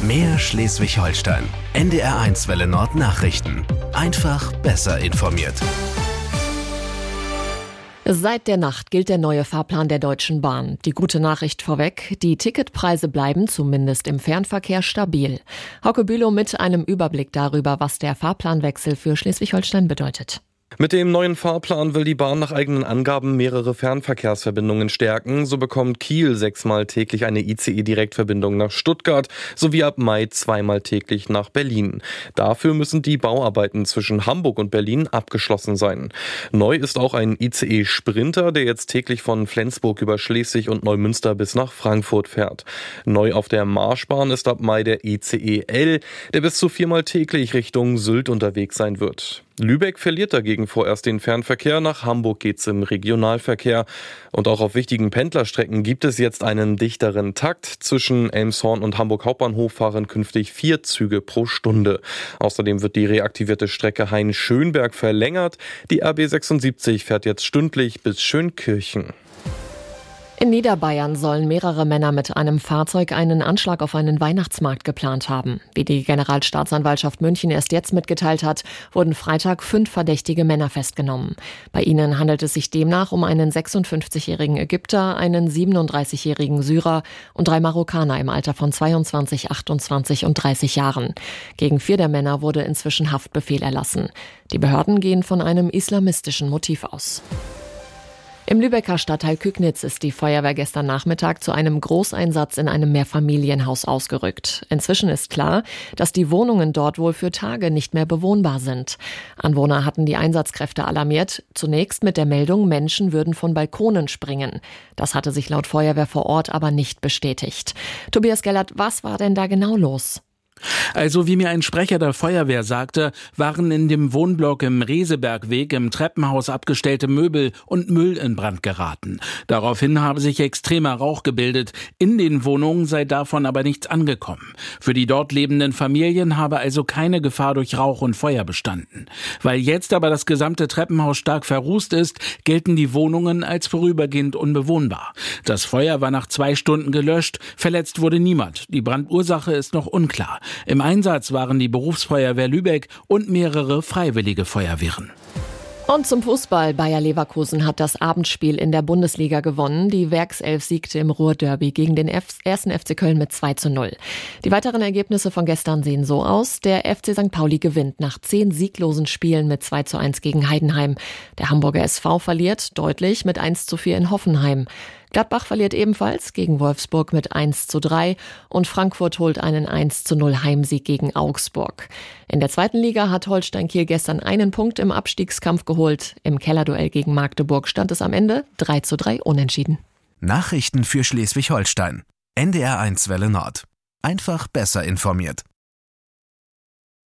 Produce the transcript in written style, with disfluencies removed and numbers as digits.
Mehr Schleswig-Holstein. NDR1 Welle Nord Nachrichten. Einfach besser informiert. Seit der Nacht gilt der neue Fahrplan der Deutschen Bahn. Die gute Nachricht vorweg, die Ticketpreise bleiben zumindest im Fernverkehr stabil. Hauke Bülow mit einem Überblick darüber, was der Fahrplanwechsel für Schleswig-Holstein bedeutet. Mit dem neuen Fahrplan will die Bahn nach eigenen Angaben mehrere Fernverkehrsverbindungen stärken. So bekommt Kiel 6-mal täglich eine ICE-Direktverbindung nach Stuttgart sowie ab Mai 2-mal täglich nach Berlin. Dafür müssen die Bauarbeiten zwischen Hamburg und Berlin abgeschlossen sein. Neu ist auch ein ICE-Sprinter, der jetzt täglich von Flensburg über Schleswig und Neumünster bis nach Frankfurt fährt. Neu auf der Marschbahn ist ab Mai der ICE L, der bis zu 4-mal täglich Richtung Sylt unterwegs sein wird. Lübeck verliert dagegen vorerst den Fernverkehr, nach Hamburg geht's im Regionalverkehr. Und auch auf wichtigen Pendlerstrecken gibt es jetzt einen dichteren Takt. Zwischen Elmshorn und Hamburg Hauptbahnhof fahren künftig 4 Züge pro Stunde. Außerdem wird die reaktivierte Strecke Hain-Schönberg verlängert. Die RB 76 fährt jetzt stündlich bis Schönkirchen. In Niederbayern sollen mehrere Männer mit einem Fahrzeug einen Anschlag auf einen Weihnachtsmarkt geplant haben. Wie die Generalstaatsanwaltschaft München erst jetzt mitgeteilt hat, wurden Freitag 5 verdächtige Männer festgenommen. Bei ihnen handelt es sich demnach um einen 56-jährigen Ägypter, einen 37-jährigen Syrer und 3 Marokkaner im Alter von 22, 28 und 30 Jahren. Gegen 4 der Männer wurde inzwischen Haftbefehl erlassen. Die Behörden gehen von einem islamistischen Motiv aus. Im Lübecker Stadtteil Kügnitz ist die Feuerwehr gestern Nachmittag zu einem Großeinsatz in einem Mehrfamilienhaus ausgerückt. Inzwischen ist klar, dass die Wohnungen dort wohl für Tage nicht mehr bewohnbar sind. Anwohner hatten die Einsatzkräfte alarmiert, zunächst mit der Meldung, Menschen würden von Balkonen springen. Das hatte sich laut Feuerwehr vor Ort aber nicht bestätigt. Tobias Gellert, was war denn da genau los? Also wie mir ein Sprecher der Feuerwehr sagte, waren in dem Wohnblock im Resebergweg im Treppenhaus abgestellte Möbel und Müll in Brand geraten. Daraufhin habe sich extremer Rauch gebildet. In den Wohnungen sei davon aber nichts angekommen. Für die dort lebenden Familien habe also keine Gefahr durch Rauch und Feuer bestanden. Weil jetzt aber das gesamte Treppenhaus stark verrußt ist, gelten die Wohnungen als vorübergehend unbewohnbar. Das Feuer war nach 2 Stunden gelöscht. Verletzt wurde niemand. Die Brandursache ist noch unklar. Im Einsatz waren die Berufsfeuerwehr Lübeck und mehrere freiwillige Feuerwehren. Und zum Fußball. Bayer Leverkusen hat das Abendspiel in der Bundesliga gewonnen. Die Werkself siegte im Ruhrderby gegen den 1. FC Köln mit 2:0. Die weiteren Ergebnisse von gestern sehen so aus. Der FC St. Pauli gewinnt nach 10 sieglosen Spielen mit 2:1 gegen Heidenheim. Der Hamburger SV verliert deutlich mit 1:4 in Hoffenheim. Gladbach verliert ebenfalls gegen Wolfsburg mit 1:3 und Frankfurt holt einen 1:0 Heimsieg gegen Augsburg. In der 2. Liga hat Holstein Kiel gestern einen Punkt im Abstiegskampf geholt. Im Kellerduell gegen Magdeburg stand es am Ende 3:3 unentschieden. Nachrichten für Schleswig-Holstein. NDR1 Welle Nord. Einfach besser informiert.